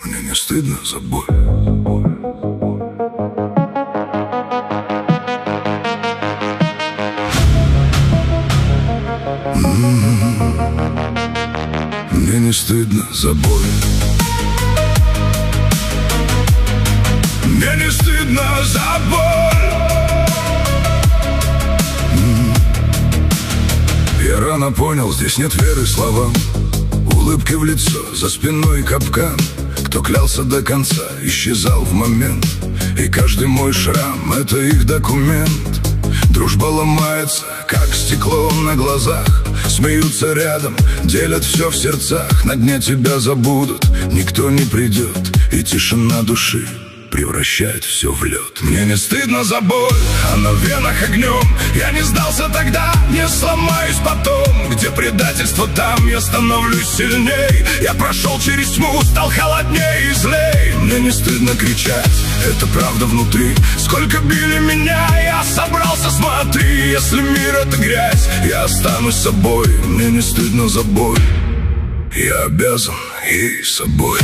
Мне не стыдно за боль. Мне не стыдно за боль. Мне не стыдно за боль. Я рано понял, здесь нет веры словам. Улыбки в лицо, за спиной капкан. Кто клялся до конца, исчезал в момент. И каждый мой шрам — это их документ. Дружба ломается, как стекло на глазах. Смеются рядом, делят все в сердцах. На дне тебя забудут, никто не придет. И тишина души превращает все в лед. Мне не стыдно за боль, она в венах огнем. Я не сдался тогда, не сломаюсь потом. Где предательство, там я становлюсь сильней. Я прошел через тьму, стал холодней и злей. Мне не стыдно кричать, это правда внутри. Сколько били меня, я собрался, смотри. Если мир — это грязь, я останусь собой. Мне не стыдно за боль, я обязан ей собой.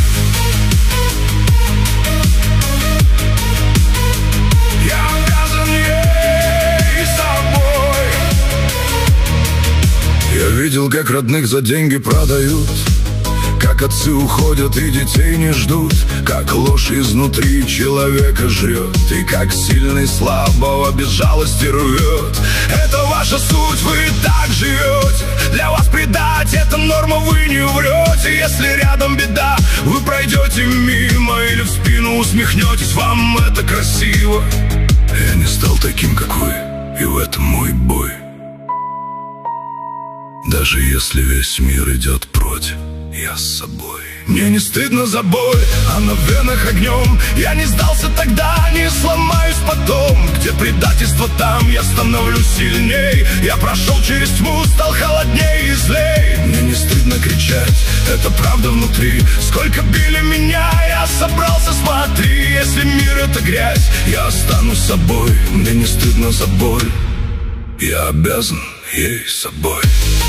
Я видел, как родных за деньги продают, как отцы уходят и детей не ждут, как ложь изнутри человека жрет, и как сильный слабого без жалости рвет. Это ваша суть, вы так живете. Для вас предать — это норма, вы не врете. Если рядом беда, вы пройдете мимо или в спину усмехнетесь, вам это красиво. Я не стал таким, как вы, и в этом мой бой. Даже если весь мир идет против, я с собой. Мне не стыдно за боль, она в венах огнем. Я не сдался тогда, не сломаюсь потом. Где предательство, там я становлюсь сильней. Я прошел через тьму, стал холодней и злей. Мне не стыдно кричать, это правда внутри. Сколько били меня, я собрался, смотри. Если мир — это грязь, я останусь собой. Мне не стыдно за боль, я обязан ей собой.